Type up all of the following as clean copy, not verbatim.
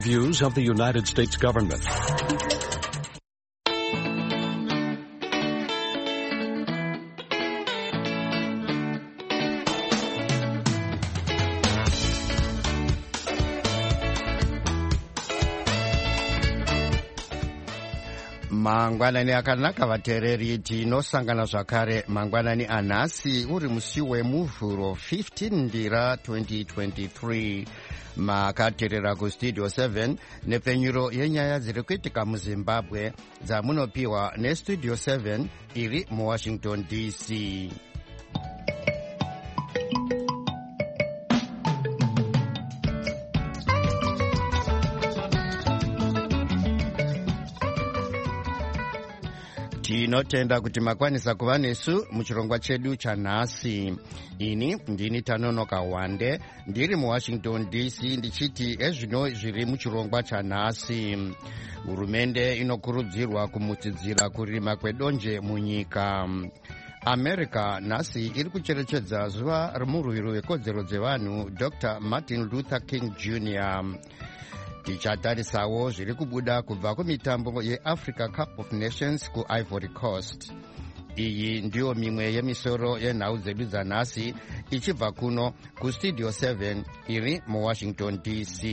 Views of the United States government. Mangwanani akanaka vateereri, tinosangana zvakare mangwanani anhasi uri musi wemuvhuro 15 ndira 2023. Makateerera kustudio 7 nepfenyuro yenyaya dziri kuitika muzimbabwe dzamunopiwa nestudio 7 iri muwashington dc. Tinotenda kuti makwanisa kuva nesu muchirongwa chedu chanhasi. Ini ndini Tanonoka Wande ndiri muwashington dc ndichiti ezvino zviri muchirongwa chanhasi. Hurumende inokurudzirwa kumutsidzira kurima kwedonje munyika. America nhasi iri kucherechedza zuva remurwiri wekodzero dzevanhu Dr. Martin Luther King Jr. Tichatarisawo zviri kubuda kubva kumitambo yeAfrica Cup of Nations kuIvory Coast. Iyi ndiyo mimwe yemisoro yenhau dzedu dzanhasi ichibva kuno kustudio 7 iri muwashington dc.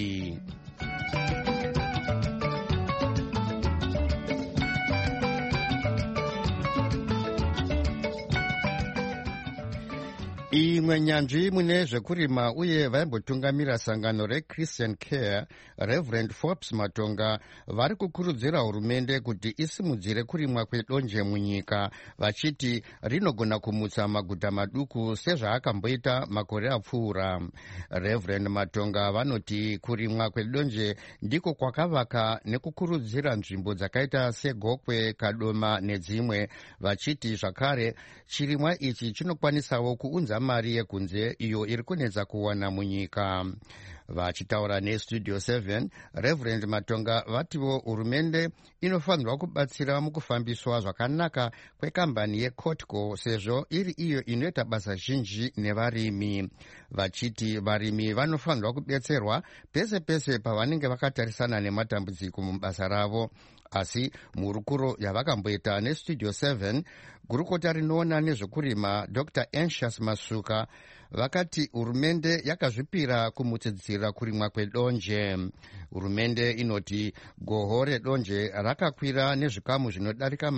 Imwe nyanzvi mune zvekurima uye vaimbotungamira sangano reChristian Care, Reverend Forbes Matonga, vari kukurudzira hurumende kuti isimudzire kurimwa kwedonje munyika, vachiti rinogona kumutsa maguta maduku sezvaakamboita makore apfuura. Reverend Matonga vanoti kurimwa kwedonje ndiko kwakavaka nekukurudzira nzvimbo dzakaita seGokwe, Kadoma nedzimwe, vachiti zvakare chirimwa ichi chinokwanisawo kuunza mari yekunze iyo iri kunetsa kuwana munyika. Vachitaura nestudio 7, Reverend Matonga vatiwo hurumende inofanirwa kubatsira mukufambiswa zvakanaka kwekambani yeCotco sezvo iri iyo inoita basa zhinji nevarimi. Vachiti varimi vanofanirwa kubetserwa pese pese pavanenge vakatarisana nematambudziko mubasa ravo. Asi murukuro yavakamboita nestudio 7, gurukota rinoona nezvekurima Dr. Anxious Masuka vakati hurumende yakazvipira kumutsidzira kurimwa kwedonje. Hurumende inoti goho redonje rakakwira nezvikamu zvinodarika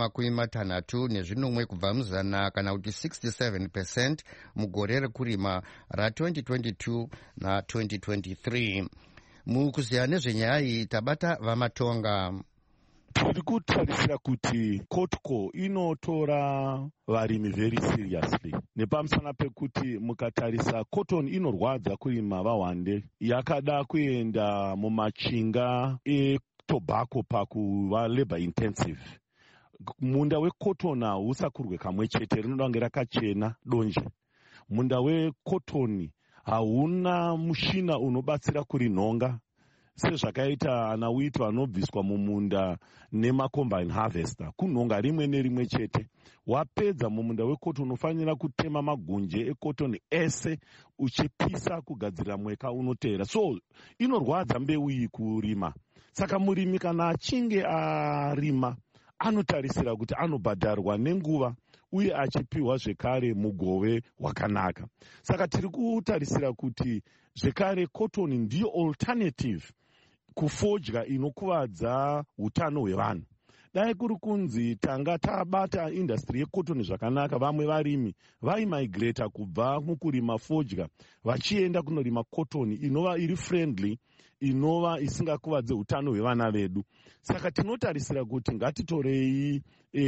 60 kubva muzana kana kuti 67% mugore rekurima ra2022 na2023. Mukuziya nezvenyaya iyi tabata Vamatonga. Tiri kutarisira kuti Kotco inotora varimi very seriously, nepamusana pekuti mukatarisa cotton inorwadza kurima vahwande, yakada kuenda mumachinga etobacco pakuva labor intensive. Munda wecotton hausakurwe kamwe chete, rinoda kunge rakachena donje. Munda wecotton hauna mushina unobatsira kurinhonga sezvakaita anawiti vanobviswa mumunda nemacombine harvester, kunhonga rimwe nerimwe chete. Wapedza mumunda wecotton unofanira kutema magunje ecotton ese uchipisa kugadzira mweka unoteera. So inorwadza mbeu iyi kurima. Saka murimi kana achinge arima anotarisira kuti anobhadharwa nenguva uye achipiwa zvekare mugove wakanaka. Saka tiri kutarisira kuti zvekare cotton ndiyo alternative kufodya inokuvadza utano hwevanhu. Dai kuri kunzi tanga tabata industry yecotton zvakanaka, vamwe varimi vaimigrata kubva mukurima fodya vachienda kunorima cotton inova iri friendly, inova isingakuvadze utano hwevana vedu. Saka tinotarisira kuti ngatitorei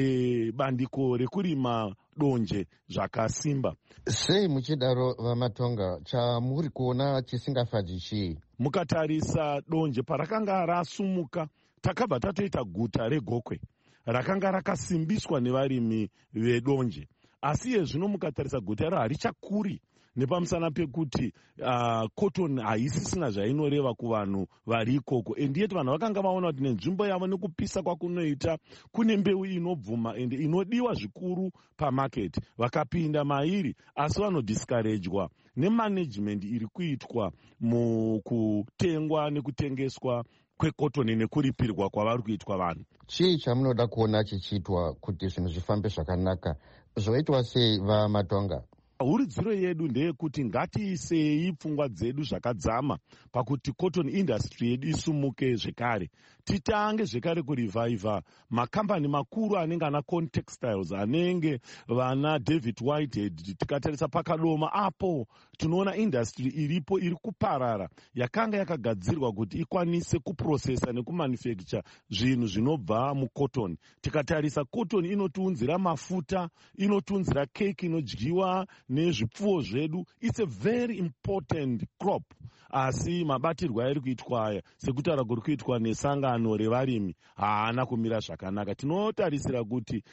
bandiko rekurima donje zvakasimba. Sei muchidaro Vamatonga, chamuri kuona chisingafadzi chii? Mukatarisa donje parakanga rasumuka, takabva tatoita guta reGokwe rakanga rakasimbiswa nevarimi vedonje. Asi yezvino mukatarisa guta iro harichakuri nepamusana pekuti cotton haisisina zvainoreva kuvanhu vari ikoko. Endiyeti vanhu vakanga vaona kuti nenzvimbo yavo nekupisa kwakunoita kune mbeu inobvuma ende inodiwa zvikuru pamaketi, vakapinda mairi, asi vanodiscouragedwa nemanagement iri kuitwa mukutengwa nekutengeswa kwekotoni nekuripirwa kwavari kuitwa vanhu. Chii chamunoda kuona chichiitwa kuti zvinhu zvifambe zvakanaka? Zvoitwa sei vaMatonga? Huridziro yedu ndeyekuti ngatiisei pfungwa dzedu zvakadzama pakuti cotton industry yedu isumuke zvekare. Titange zvekare kurivhaivha makambani makuru anenge ana Contextiles, anenge vana David Whitehead. Tikatarisa pakadoma apo tinoona industry iripo iri kuparara yakanga yakagadzirwa kuti ikwanise kuprocessa nekumanufacture zvinhu zvinobva mucotton. Tikatarisa cotton inotiunzira mafuta, inotiunzira keki inodyiwa nezvipfuwo zvedu. It's a very important crop. Asi mabatirwo airi kuitwa aya sekutaura kuri kuitwa nesangano revarimi haana kumira zvakanaka. Tinotarisira kuti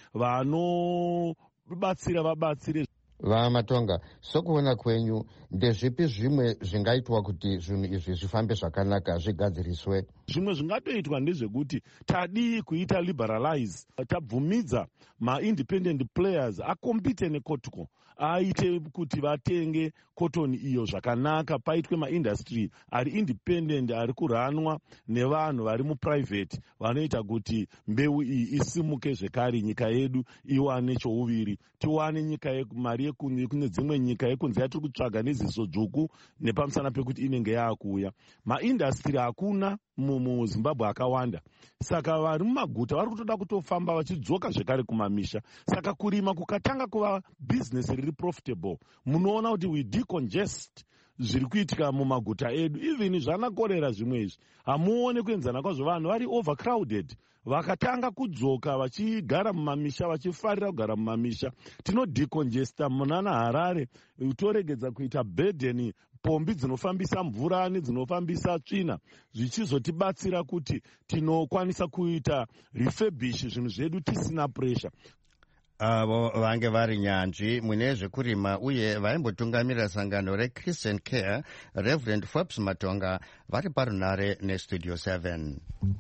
vanobatsira vabatsire. VaMatonga, sokuona kwenyu ndezvipi zvimwe zvingaitwa kuti zvinhu izvi zvifambe zvakanaka, zvigadziriswe? Zvimwe zvingatoitwa ndezvekuti tadii kuita liberalize, tabvumidza ma-independent players akompite nekotiko, aite kuti vatenge cotton iyo zvakanaka, paitwe maindustry ari independent ari kuranwa nevanhu vari muprivate vanoita kuti mbeu iyi isimuke zvekare, nyika yedu iwane chouviri, tiwane nyika mari kune dzimwe nyika yekunze yatiri kutsvaga neziso dzvuku nepamusana pekuti inenge yaakuuya. Maindustry hakuna muZimbabwe akawanda, saka vari mumaguta vari kutoda kutofamba vachidzoka zvekare kumamisha. Saka kurima kukatanga kuva business riri profitable. Munoona kuti we decongest zviri kuitika mumaguta edu. Even zvanakorera zvimwe izvi hamuone kuenzana kwazvo, vanhu vari overcrowded. Vakatanga kudzoka vachigara mumamisha, vachifarira kugara mumamisha. Tinodecongesta munana Harare, toregedza kuita burden pombi dzinofambisa mvura nedzinofambisa tsvina, zvichizotibatsira kuti tinokwanisa kuita refurbish zvinhu zvedu tisina pressure. Avo vange vari nyanzvi mune zvekurima uye vaimbotungamirira sangano reChristian Care, Reverend Forbes Matonga, vari parunare neStudio 7.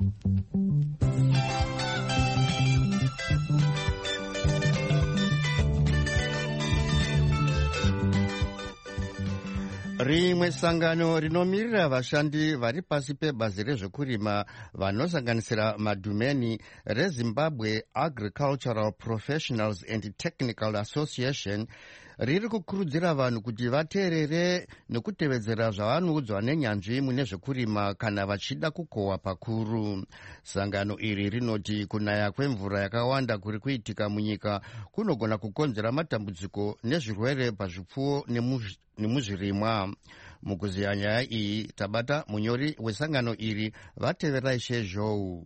Rimwe sangano rinomirira vashandi vari pasi pebazi rezvekurima vanosanganisira madhumeni reZimbabwe Agricultural Professionals and Technical Association riri kukurudzira vanhu kuti vateerere nekutevedzera zvavanoudzwa nenyanzvi mune zvekurima kana vachida kukohwa pakuru. Sangano iri rinoti kunaya kwemvura yakawanda kuri kuitika munyika kunogona kukonzera matambudziko nezvirwere pazvipfuwo nemuzvirimwa. Mukuziya nyaya iyi tabata munyori wesangano iri, vateverai shezhou.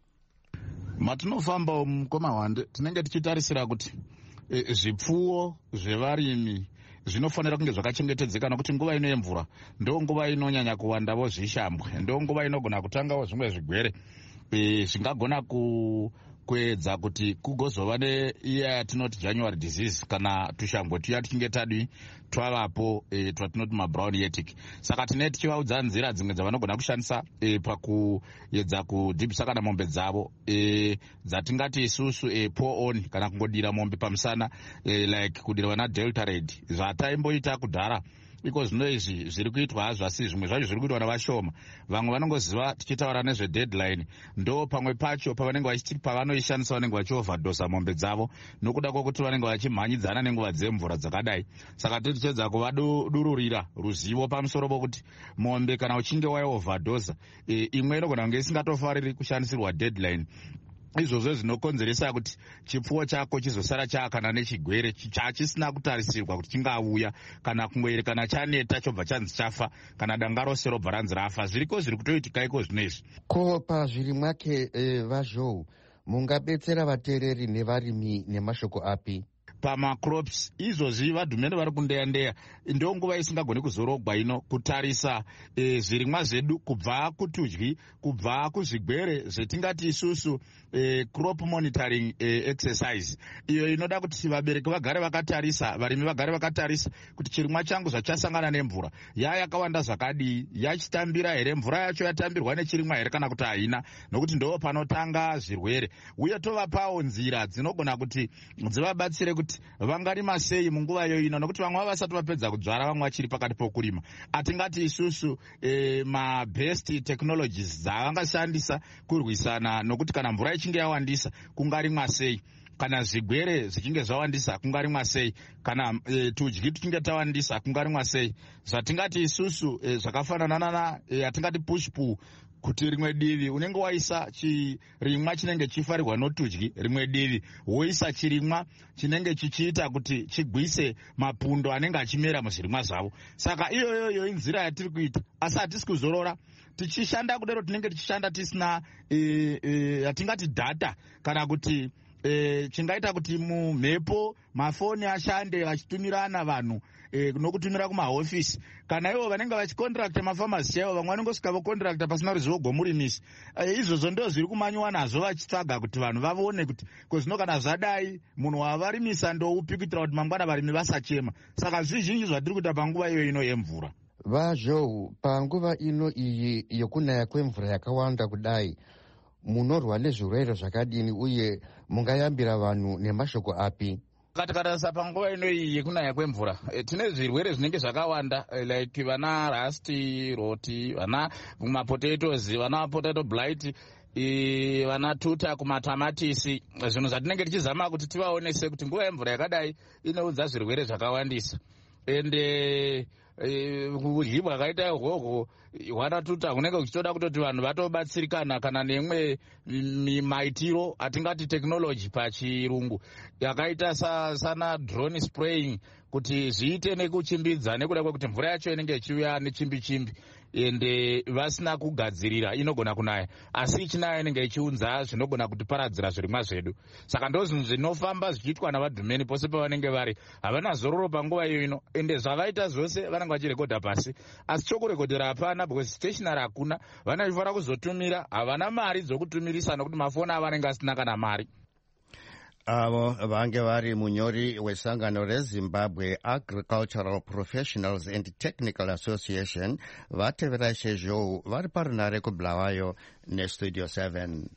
Matinofamba mukomahwande tinenge tichitarisira kuti zvipfuwo zvevarimi zvinofanira kunge zvakachengetedzeka, nokuti nguva ino yemvura ndo nguva inonyanya kuwandawo zvishambwe, ndo nguva inogona kutangawo zvimwe zvigwere zvingagona kuedza kuti kugozova neiya yatinoti January disease kana tushambwe tuya tichinge tadwi twavapo twatinoti mabrown yetic. Saka tinenge tichivaudza nzira dzimwe dzavanogona kushandisa pakuedza kudhibhisa kana mombe dzavo dzatingati isusu pour on kana kungodira mombe pamusana, like kudira vana Delta Red zvataimboita kudhara. Iko zvino izvi zviri kuitwa hazvo, asi zvimwe zvacho zviri kuitwa navashoma. Vamwe vanongoziva tichitaura nezvedeadline, ndo pamwe pacho pavanoishandisa vanenge vachiovhadosa mombe dzavo nokuda kwokuti vanenge vachimhanyidzana nenguva dzemvura dzakadai. Saka tichedza kuvadururira ruzivo pamusoro pokuti mombe kana uchinge waiovhadosa imwe inogona kunge isingatofariri kushandisirwa deadline. Izvozvo zvinokonzeresa kuti chipfuwo chako chizosara chakana nechigwere chisina kutarisirwa kuti chingauya, kana kungoere kana chaneta chobva chanzi chafa, kana danga rose robva ranzi rafa. Zviriko zviri kutoitika iko zvinezvi. Ko pazviri mwake vazhou mungabetsera vateereri nevarimi nemashoko api? Pamacrops izvozvi vadhumene vari kundeyandeya, ndo nguva isingagoni kuzorogwa ino kutarisa zvirimwa zvedu kubva kutudyi, kubva kuzvigwere zvetingati isusu crop monitoring exercise, iyo inoda kuti vabereki vagare vakatarisa, varimi vagare vakatarisa kuti chirimwa changu zvachasangana nemvura yakawanda zvakadii, yachitambira here, mvura yacho yatambirwa nechirimwa here kana kuti haina, nokuti ndo panotanga zvirwere. Uye tovapawo nzira dzinogona kuti dzivabatsire kuti kuti vangarima sei munguva ino, nokuti vamwe vasati vapedza kudzvara, vamwe vachiri pakati pokurima. Atingati isusu mabest technologies dzavangashandisa kurwisana nokuti kana mvura ichinge yawandisa kungarimwa sei, kana zvigwere zvichinge zvawandisa kungarimwa sei, kana tudyi tuchinge tawandisa kungarimwa sei. Zvatingati isusu zvakafanana na atingati push pull, kuti rimwe divi unenge waisa chirimwa chinenge chifarirwa notudyi, rimwe divi woisa chirimwa chinenge chichiita kuti chigwise mapundo anenge achimera muzvirimwa zvavo. Saka iyoyo inzira yatiri kuita, asi hatisi kuzorora. Tichishanda kudaro tinenge tichishanda tisina atingati data, kana kuti chingaita kuti mumhepo mafoni ashande vachitumirana vanhu nokutumira kumahofisi. Kana ivo vanenge vachikondirakta mafamasi chaivo, vamwe vanongosvika vokondirakta pasina ruzivo gomurimisi. Izvozvo ndo zviri kumanywa nazvo vachitsvaga kuti vanhu vavone kuti kozvino kana zvadai munhu wavarimisa ndoupi, kuitira kuti mangwana varimi vasachema. Saka zvizhinji zvatiri kuita panguva iyo ino yemvura. Vazhou, panguva ino iyi yokunaya kwemvura yakawanda kudai, munorwa nezvirwere zvakadini uye mungayambira vanhu nemashoko api? Katarisa panguva ino iyi yekunaya kwemvura, tine zvirwere zvinenge zvakawanda, like vana rasti roti, vana mapotatoes, vana potato blight, vana tuta kumatamatisi. Zvinhu zvatinenge tichizama kuti tivaonese kuti nguva yemvura yakadai inoudza zvirwere zvakawandisa. Ende kudyi bwakaita ihwohwo hwanatuta hunenge kuchitoda kutoti vanhu vatobatsirikana kana nemwe maitiro atingati technology pachirungu, yakaita sana drone spraying, kuti zviite nekuchimbidza nekuda kwekuti mvura yacho inenge ichiuya nechimbi-chimbi ende vasina kugadzirira inogona kunaya, asi ichinaya inenge ichiunza zvinogona kutiparadzira zvirimwa zvedu. Saka ndo zvinhu zvinofamba zvichiitwa navadhumeni pose pavanenge vari. Havana zororo panguva iyo ino, ende zvavaita zvose vanenge vachirekodha pasi, asi chokurekodhera hapana, because stationary hakuna. Vanofanira kuzotumira, havana mari dzokutumirisa nokuti mafoni avanenge asina kana mari. Avo vange vari munyori wesangano reZimbabwe Agricultural Professionals and Technical Association vatevera Shezhou vari parunare kuBulawayo neStudio 7.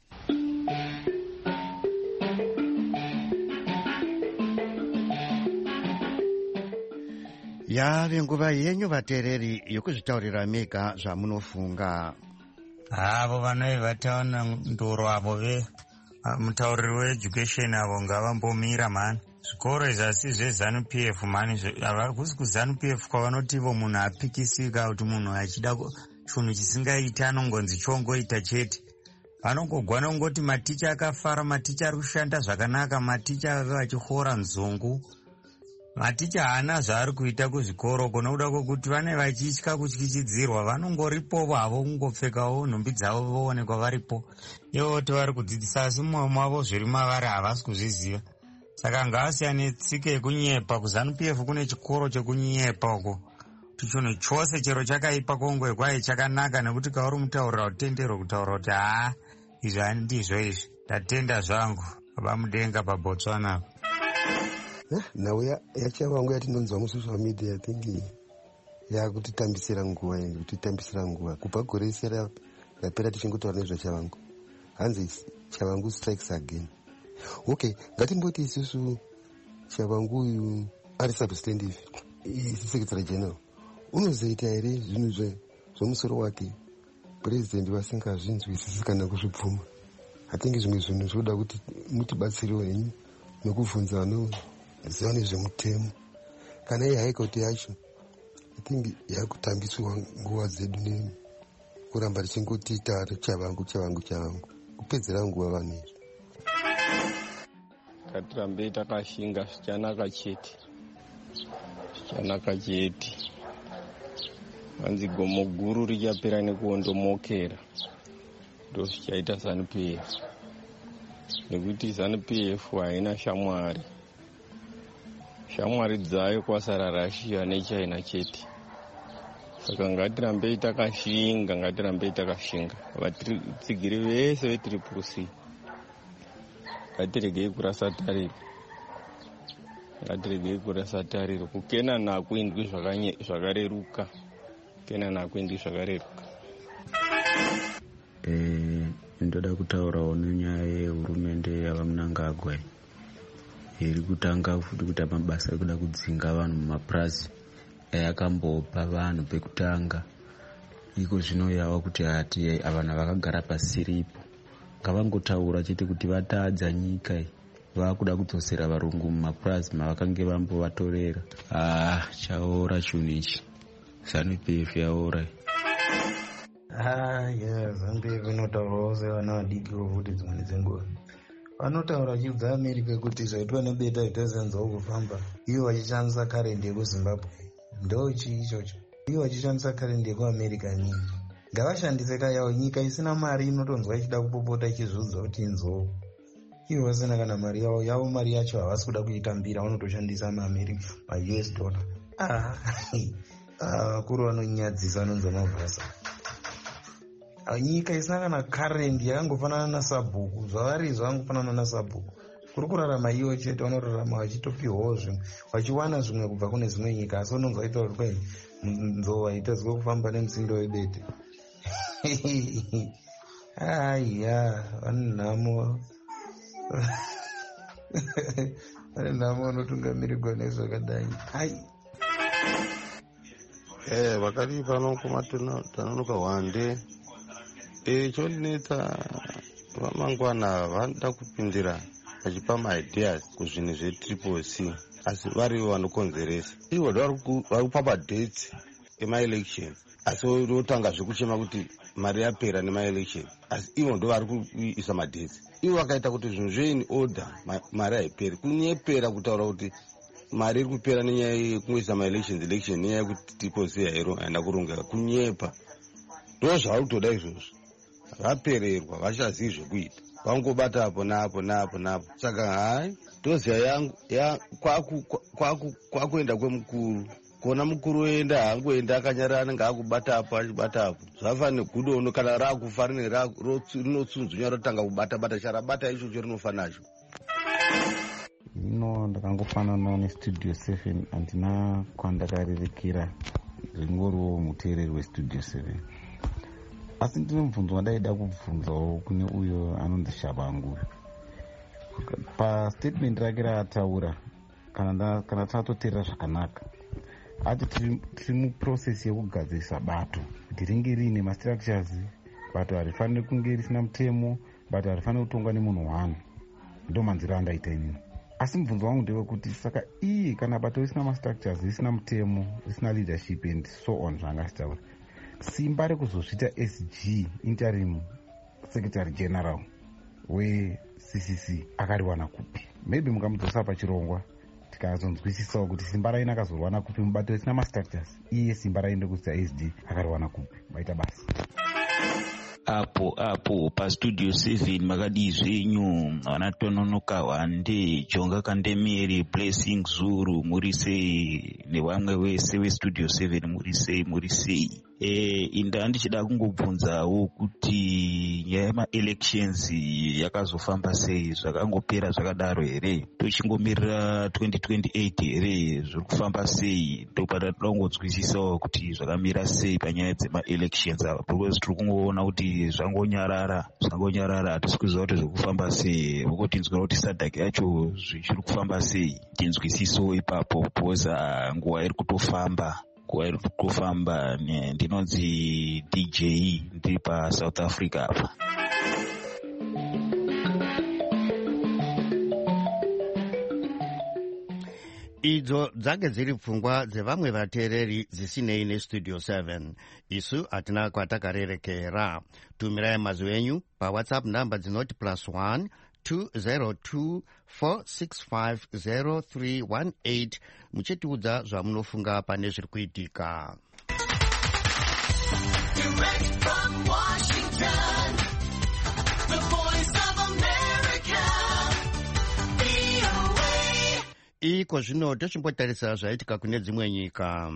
Yave nguva yenyu vateereri yokuzvitaurira mega zvamunofunga. Avo vanoivataona ndoro avo mutauriri weeducation avo ngavambomira mani. Zvikoro izasi zveZANU-PF mani, havasi kuZANU-PF kwavanoti ivo munhu apikisika kuti munhu achida chinhu chisingaiti anongonzi chongoita chete. Vanongogwana kungoti maticha akafara, maticha ari kushanda zvakanaka, maticha vachihora nzungu. Maticha haana zvaari kuita kuzvikoro kunokuda kwokuti vane vachitya kutyichidzirwa, vanongoripo vavo kungopfekawo nhumbi dzavo voonekwa varipo. Ivo kuti vari kudzidzisa, asi mumwe mavo zviri mavari havasi kuzviziva. Saka ngavasiyane tsika yekunyepa. kuZANU-PF kune chikoro chekunyepa uko, kuti chinhu chose chero chakaipa kongwe kwaye chakanaka, nekuti kauri mutaurira utenderwe kutaura kuti izvi handizvo izvi, ndatenda zvangu. Baba mudenga paBotswana. Nhau yachavangu yatinonzwa musocial media yatingi yakutitambisira nguva kubva gore rese rapera tichingotaura nezvachavangu, hanzi chavangu strikes again. Okay, ngatimboti isusu chavangu uyu ari substantive secretary general, unozoita here zvinhu zvomusoro wake president vasingazvinzwisisi kana kuzvibvuma? Hatingi zvimwe zvinhu zvoda kuti mutibatsirewo henyu nokubvunza ziva nezvemutemo. Kana ihaikoti yacho atingi yakutambiswa nguva dzedu nekuramba richingoti chavangu kupedzera nguva vanhu izvi. Ngatirambei takashinga zvichanaka chete. Vanzi gomo guru richapera nekuondomokera, ndo zvichaita ZANU-PF, nekuti ZANU-PF haina shamwari. Shamwari dzayo kwasara Russia neChina chete. Saka ngatirambei takashinga, vatsigiri vese veTriple-C ngatiregei kurasa tariro, kukena nakuindwi zvakareruka. Ndoda kutaurawo nenyaya yehurumende yavaMnangagwa. iri kutanga futi kuita mabasa ekuda kudzinga vanhu mumapurazi ayakambopa vanhu pekutanga. Iko zvino yava kuti hati vanhu vakagara pasiripo ngavangotaura chete kuti vatadza nyika vakuda kudzosera varungu mumapurazi mavakange vambovatorera. Chaora chinhu ichi. ZANU-PF yaora. ZANU-PF inotaurawo sevana vadikiko futi dzimwe dzenguva. Vanotaura vachiudza America kuti zvaitwa nebeta zvitazenzawo kufamba ivo vachishandisa karendi yekuZimbabwe. Ndo chii ichocho? Ivo vachishandisa karendi yekuAmerica nyingi. Ngavashandise kayawo, nyika isina mari inotonzwa ichida kupopota ichizudza kuti inzou. Ivo vasina kana mari yavo mari yacho havasi kuda kuitambira, vanotoshandisa maAmerica, maUS dollar. Vakuru vanonyadzisa vanonzwa mabhasa. Nyika isina kana karendi yakangofanana nasabhuku, zvavari zvakangofanana nasabhuku. Kuri kurarama ivo chete, vanorarama vachitopiwawo zvimwe, vachiwana zvimwe kubva kune dzimwe nyika, asi unonzwa itaura kwei nzou haitadzwa kufamba nemutsindo webete. Vane nhamo. Vane nhamo vanotungamirirwa nezvakadai. Vakati pano kumatanonoka Hwande chondinetsa vamangwana vanoda kupindira vachipa maideas kuzvinhu zvetriple-C, asi varivo vanokonzeresa. Ivo vari kupa madhates emaelection, asi votanga zvekuchema kuti mari yapera nemaelection, asi ivo ndo vari kuisa madhates. Ivo vakaita kuti zvinhu zveini order mari haiperi, kunyepera kutaura kuti mari iri kupera nenyaya yekungoisa maelection nenyaya yekuti triple-C haina kurongeka, kunyepa. Ndo zvavari kutoda izvozvo. Vapererwa, vachazivi zvekuita, vangobata apo napo napo napo. Saka hai toziya yangu kwakuenda kwemukuru, kona mukuru oenda haangoenda akanyarara anenge akubata apo achibata apo. Zvafanira gudono kana rakufa rinotsunzunya rotanga kubata charabata ichocho rinofanacho. Ndakangofananawo nestudio 7, handina kwandakarirekera, zvingoriwo muteereri westudio 7. Asi ndine mubvunzo wandaida kubvunzawo kune uyo anonzi Shabangu. Pastatement rake raataura, kana tatoteerera zvakanaka, ati tiri muprocesi yekugadzirisa bato kuti ringe riine mastructures, bato harifaniri kunge risina mutemo, bato harifaniri kutongwa nemunhu wani. Ndo manzira andaita inini. Asi mubvunzo wangu ndewekuti saka iyi kana bato risina mastructures, risina mutemo, risina leadership and so on zvangachitaura, simba rekuzozvita SG interim secretary general weCCC akariwana kupi? Maybe mukamudzosa pachirongwa tikazonzwisisawo kuti simba raina akazorwana kupi mubato risina mastructures, iye simba rainde kuita SD akariwana kupi? Maita basi apo pastudio 7 makadii zvenyu vanatononoka Hwande, Jonga Kandemiri, Blessing Zuru, muri sei? Nevamwe vese vestudio 7 muri sei? Inda ndichida kungobvunzawo kuti nyaya yemaelections yakazofamba sei? Zvakangopera zvakadaro here? Tochingomira 2028 here? Zviri kufamba sei? Ndopata toda kungonzwisisawo kuti zvakamira sei panyaya dzemaelections apa, because tiri kungoona kuti zvangonyarara, hatisi kuziva kuti zviri kufamba sei. Vokotinzwira kuti SADC yacho zvichiri kufamba sei? Tinzwisisewo ipapo, because nguva iri kutofamba. Ndinonzi DJ ndiri paSouth Africa apa. Idzo dzake dziri pfungwa dzevamwe vateereri dzisinei nestudio 7. Isu hatina kwatakarerekera. Tumirai mazwi enyu paWhatsApp namba dzinoti +1 202-465-0318 muchitiudza zvamunofunga pane zviri kuitika. Iko zvino tochimbotarisa zvaitika kune dzimwe nyika.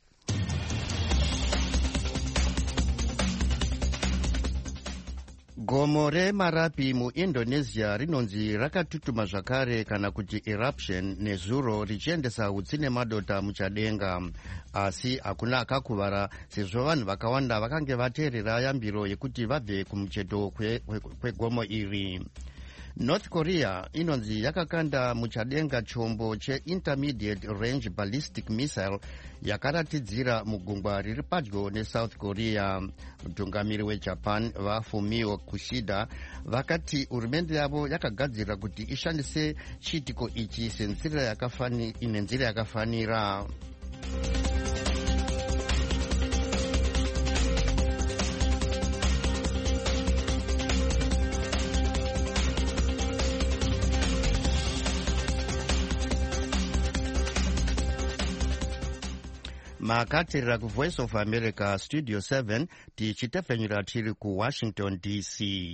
Gomo reMarapi muIndonesia rinonzi rakatutuma zvakare kana kuti eruption nezuro richiendesa utsi nemadota muchadenga, asi hakuna akakuvara sezvo vanhu vakawanda vakange vateerera yambiro yekuti vabve kumucheto kwegomo iri. North Korea inonzi yakakanda muchadenga chombo che-intermediate range ballistic missile yakaratidzira mugungwa riri padyo neSouth Korea. Mutungamiri weJapan vaFumio Kishida vakati hurumende yavo yakagadzirira kuti ishandise chiitiko ichi nenzira yakafanira. Makatirira ku Voice of America Studio 7 tichitefenyura tiri ku Washington DC.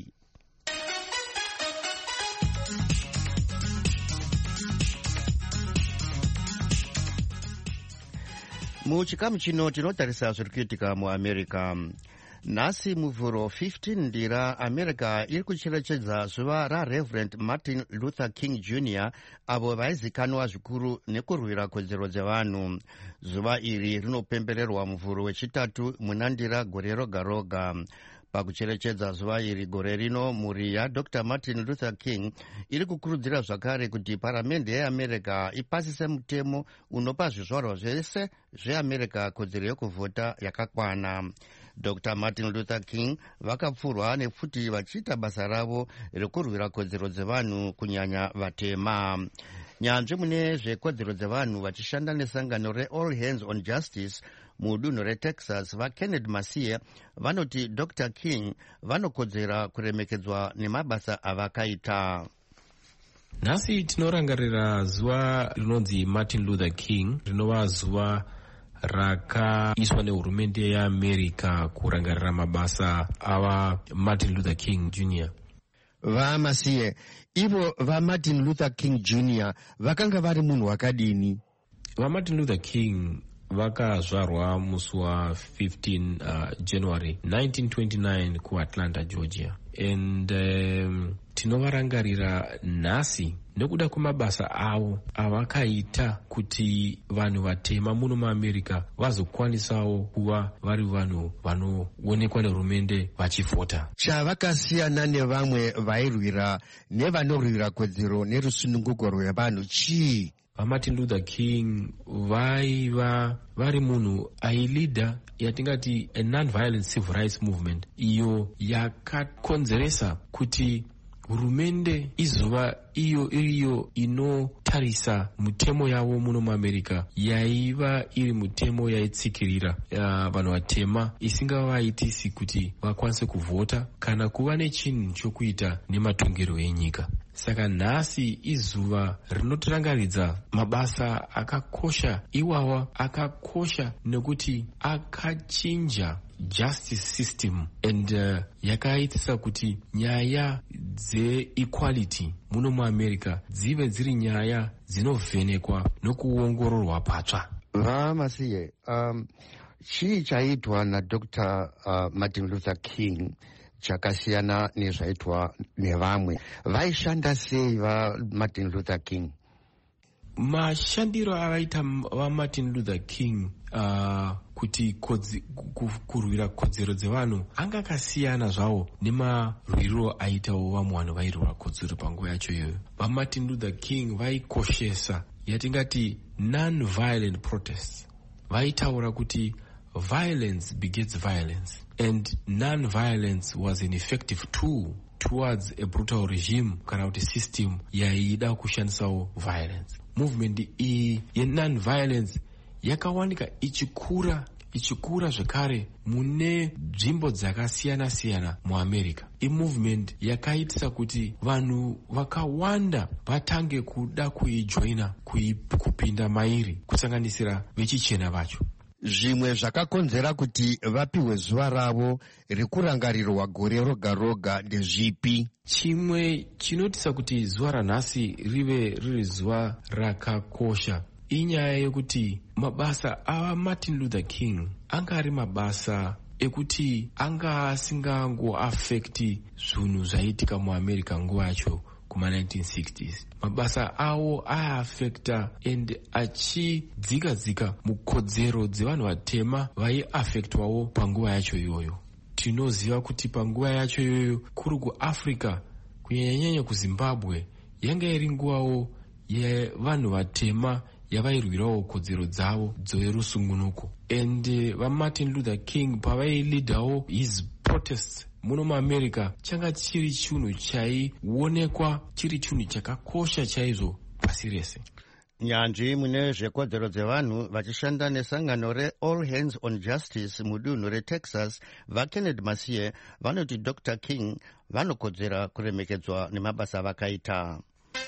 Muchikamu chino tinotarisa zviri kuitika muAmerica. Nhasi muvhuro 15 ndira America iri kucherechedza zuva raReverend Martin Luther King Jr. avo vaizikanwa zvikuru nekurwira kodzero dzevanhu. Zuva iri rinopembererwa muvhuro wechitatu muna ndira gore roga roga. Pakucherechedza zuva iri gore rino, mhuri yaDr. Martin Luther King iri kukurudzira zvakare kuti paramende yeAmerica ipasise mutemo unopa zvizvarwa zvese zveAmerica kodzero yekuvhota yakakwana. Dr. Martin Luther King vakapfurwa nepfuti vachiita basa ravo rekurwira kodzero dzevanhu kunyanya vatema. Nyanzvi mune zvekodzero dzevanhu vachishanda nesangano reAll Hands on Justice mudunhu reTexas vaKenneth Masie vanoti Dr. King vanokodzera kuremekedzwa nemabasa avakaita. Nhasi tinorangarira zuva rinonzi Martin Luther King, rinova zuva rakaiswa nehurumende yeAmerica kurangarira mabasa ava Martin Luther King Jr. Vamasiye, ivo vaMartin Luther King Jr. vakanga vari munhu wakadini? VaMartin Luther King vakazvarwa musi wa15 January 1929 kuAtlanta, Georgia. And tinovarangarira nhasi nekuda kwemabasa avo avakaita kuti vanhu vatema muno muAmerica vazokwanisawo kuva vari vanhu vanoonekwa nehurumende vachivhota. Chavakasiyana nevamwe vairwira nevanorwira kodzero nerusununguko rwevanhu chii? VaMartin Luther King vaiva vari munhu ailidha yatingati a non-violent civil rights movement iyo yakakonzeresa kuti hurumende izova iyo inotarisa mutemo yavo muno muAmerica yaiva iri mutemo yaitsikirira vanhu vatema isingavaitisi kuti vakwanise kuvhota kana kuva nechinhu chokuita nematongero enyika. Saka nhasi izuva rinotirangaridza mabasa akakosha iwawa, akakosha nekuti akachinja justice system and yakaitisa kuti nyaya dzeequality muno muAmerica dzive dziri nyaya dzinovhenekwa nokuongororwa patsva. Vamasiye, chii chaitwa naDr. Martin Luther King chakasiyana nezvaitwa nevamwe? Vaishanda sei vaMartin Luther King? Mashandiro avaita vaMartin Luther King kuti kurwira kodzero dzevanhu anga akasiyana zvawo nemarwiriro aitawo vamwe vanhu vairwira kodzero panguva yacho iyoyo. VaMartin Luther King vaikoshesa yatingati non-violent protests. Vaitaura kuti violence begets violence, and non-violence was an effective tool towards a brutal regime kana kuti system yaida kushandisawo violence. Movement iyi ye-non-violence yakawanika ichikura zvekare mune nzvimbo dzakasiyana-siyana muAmerica. Movement yakaitisa kuti vanhu vakawanda vatange kuda kuijoina, kupinda mairi, kusanganisira vechichena vacho. Zvimwe zvakakonzera kuti vapiwe zuva ravo rekurangarirwa gore roga roga ndezvipi? Chimwe chinotisa kuti zuva ranhasi rive riri zuva rakakosha inyaya yekuti mabasa ava Martin Luther King anga ari mabasa ekuti anga asingangoafekti zvinhu zvaiitika muAmerica nguva yacho kuma-1960s. Mabasa awo aiafekta and achidzika mukodzero dzevanhu vatema vaiafektwawo panguva yacho iyoyo. Tinoziva kuti panguva yacho iyoyo kuri kuAfrica kunyanyanya kuzimbabwe yanga iri nguvawo yevanhu vatema yavairwirawo kodzero dzavo dzerusungunuko. And vamartin Luther King pavailidhawo his protests muno muamerica changa chiri chinhu chaionekwa chiri chinhu chakakosha chaizvo pasi rese. Nyanzvi mune zvekodzero dzevanhu vachishanda nesangano reAll Hands on Justice mudunhu reTexas vaKenneth Masie vanoti Dr. King vanokodzera kuremekedzwa nemabasa avakaita.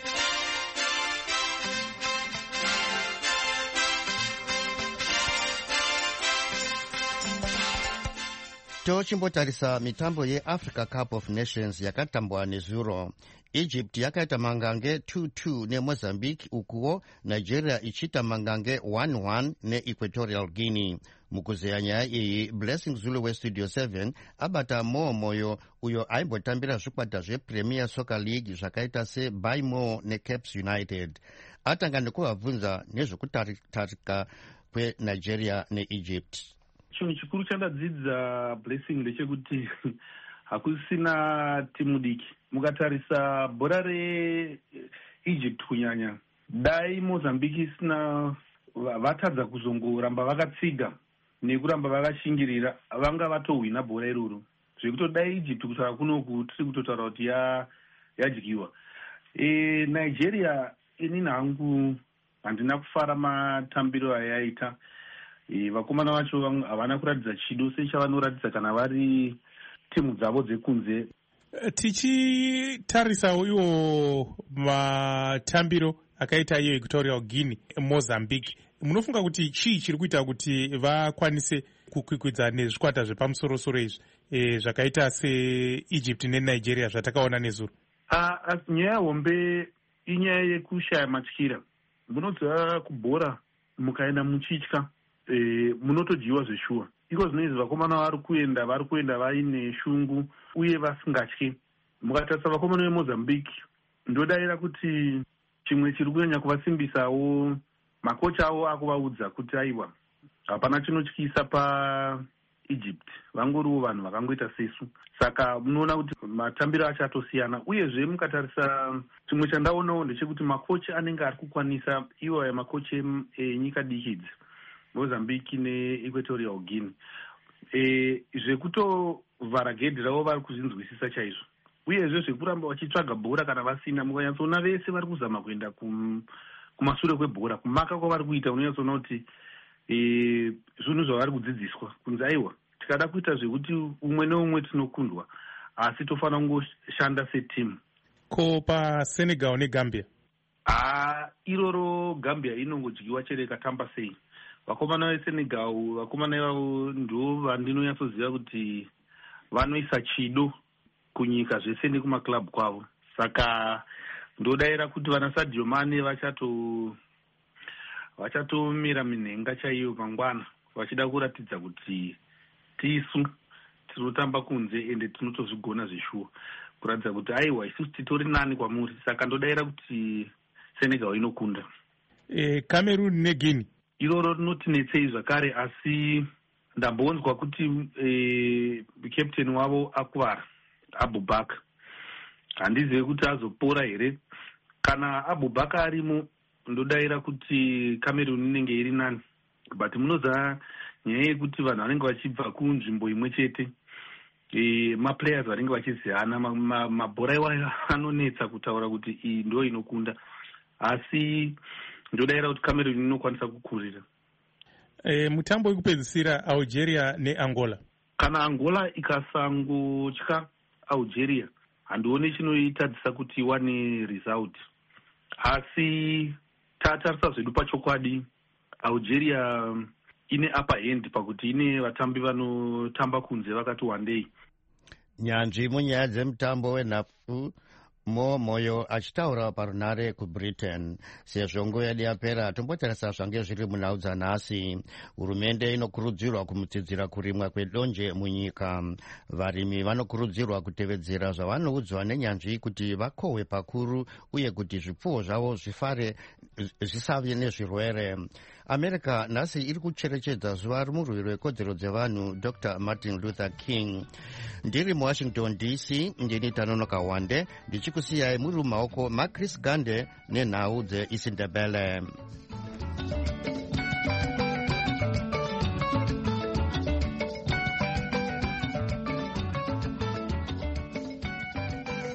Tochimbotarisa mitambo yeAfrica Cup of Nations yakatambwa nezuro. Egypt yakaita mangange 2-2 neMozambique, ukuwo Nigeria ichita mangange 1-1 neEquatorial Guinea. Mukuzeya nyaya iyi Blessing Zulu weStudio 7 abata moyo uyo aimbotambira zvikwata zvePremier Soccer League zvakaita seBuymo neCaps United. Atanga nekuvabvunza nezvekutarika kweNigeria neEgypt. Chinhu chikuru chandadzidza Blessing ndechekuti hakusina timu diki. Mukatarisa bhora reEgypt kunyanya, dai Mozambique isina vatadza kuzongoramba vakatsiga nekuramba vakashingirira, vanga vatohwina bhora iroro. Zvekutodai Egypt kusaka kunoku tiri kutotaura kuti yadyiwa. Nigeria inini hangu handina kufara matambiro ayaita. Vakomana vacho havana kuratidza chido sechavanoratidza kana vari timu dzavo dzekunze. Tichitarisawo iwo matambiro akaita iyo Equatorial Guinea, Mozambique, munofunga kuti chii chiri kuita kuti vakwanise kukwikwidza nezvikwata zvepamusoro-soro izvi zvakaita seEgypt neNigeria zvatakaona nezuro? Nyaya hombe inyaya yekushaya matyira. Munodziva kubhora mukaenda muchitya munotojiwa zveshuwa. Iko zvinonzi vakomana vari kuenda vaine shungu uye vasingatyi. Mukatarisa vakomana veMozambique, ndodayira kuti chimwe chiri kunyanya kuvasimbisawo, makocha avo akuvaudza kuti aiwa hapana chinotyisa paEgypt, vangoriwo vanhu vakangoita sesu. Saka munoona kuti matambiro acho atosiyana. Uyezve mukatarisa chimwe chandaonawo ndechekuti makocha anenge ari kukwanisa iwo makocha enyika diki idzi, Mozambique neEquatorial Guinea, zvekutovhara gedhi ravo vari kuzvinzwisisa chaizvo. Uyezve zvekuramba vachitsvaga bhora kana vasina, mukanyatsoona vese vari kuzama kuenda kumashure kwebhora. Kumaka kwavari kuita unonyatsoona kuti zvinhu zvavari kudzidziswa kunzi aiwa tikada kuita zvekuti umwe neumwe tinokundwa, asi tofanira kungoshanda setimu. Ko paSenegal neGambia? Iroro Gambia inongodyiwa chere ikatamba sei. Vakomana veSenegal, vakomana ivavo ndo vandinonyatsoziva kuti vanoisa chido kunyika zvese nekumaklabhu kwavo. Saka ndodayira kuti vana Sadio Mane vachatomira minhenga chaiyo mangwana, vachida kuratidza kuti tisu tinotamba kunze ende tinotozvigona zveshuwa, kuratidza kuti aiwa isusu titori nani kwamuri. Saka ndodayira kuti Senegal inokunda. Cameroon neGuinea iroro rinotinetsei zvakare, asi ndambonzwa kuti captain wavo akuvara, Abubakar. Handizivi kuti azopora here. Kana Abubakar arimo, ndodayira kuti Cameroon inenge iri nani. But munoziva nyaya yekuti vanhu vanenge vachibva kunzvimbo imwe chete, maplayers vanenge vachiziyana, mabhora iwayo anonetsa kutaura kuti iyi ndo inokunda, asi ndodayira kuti Cameroon inokwanisa kukurira. Mutambo wekupedzisira Algeria neAngola. Kana Angola ikasangotya Algeria, handioni chinoitadzisa kuti iwane result. Asi tatarisa zvedu pachokwadi, Algeria ine upper hand pakuti ine vatambi vanotamba kunze vakati wandei. Nyanzvi munyaya dzemutambo wenhabvu moyo achitaura parunare kuBritain. Sezvo nguva yedu yapera, tombotarisa zvange zviri munhau dzanhasi. Hurumende inokurudzirwa kumutsidzira kurimwa kwedonje munyika. Varimi vanokurudzirwa kutevedzera zvavanoudzwa nenyanzvi kuti vakohwe pakuru uye kuti zvipfuwo zvavo zvisave nezvirwere. america nhasi iri kucherechedza zuva remurwi rwekodzero dzevanhu Dr. Martin Luther King. Ndiri muwashington DC, ndini Tanonoka Wande, ndichikusiyai muri mumaoko maChris Gande nenhau dzeIsindebele.